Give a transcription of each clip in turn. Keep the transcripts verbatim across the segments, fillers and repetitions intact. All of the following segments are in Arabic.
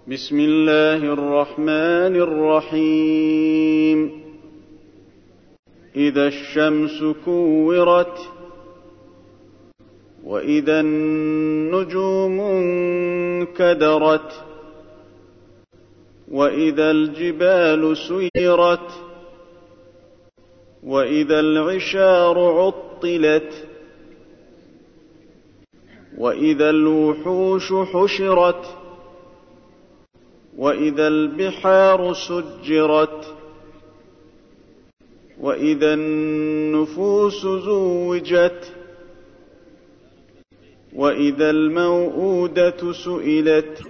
بسم الله الرحمن الرحيم إذا الشمس كورت وإذا النجوم انكدرت وإذا الجبال سيرت وإذا العشار عطلت وإذا الوحوش حشرت وإذا البحار سجرت وإذا النفوس زوجت وإذا الموءودة سئلت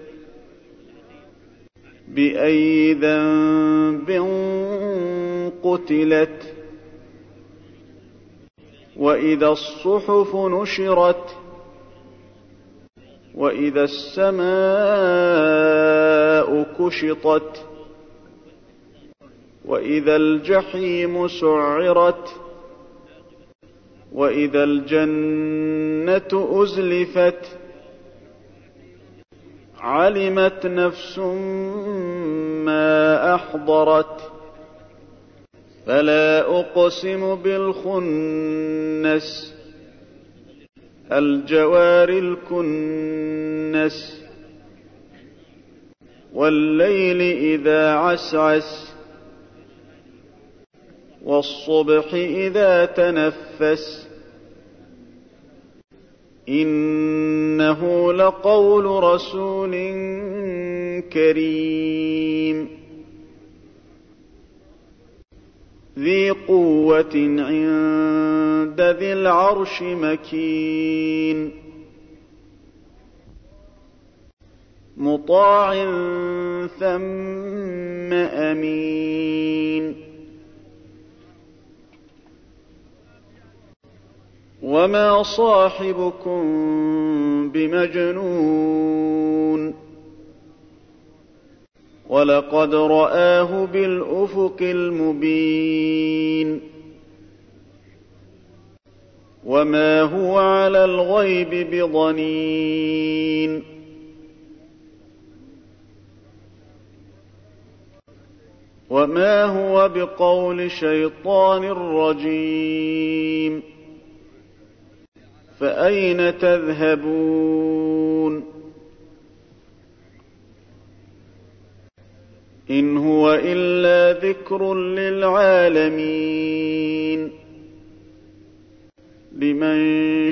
بأي ذنب قتلت وإذا الصحف نشرت وإذا السماء كشطت وإذا الجحيم سعرت وإذا الجنة أزلفت علمت نفس ما أحضرت فلا أقسم بالخنس الجوار الكنس والليل إذا عسعس والصبح إذا تنفس إنه لقول رسول كريم ذي قوة عند ذي العرش مكين مطاع ثم أمين وما صاحبكم بمجنون ولقد رآه بالأفق المبين وما هو على الغيب بضنين وما هو بقول شيطان رجيم فأين تذهبون إن هو إلا ذكر للعالمين لمن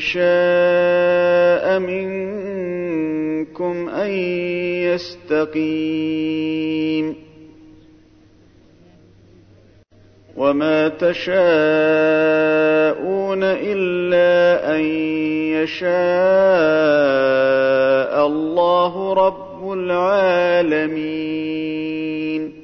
شاء منكم أن يستقيم وما تشاءون إلا أن يشاء الله رب العالمين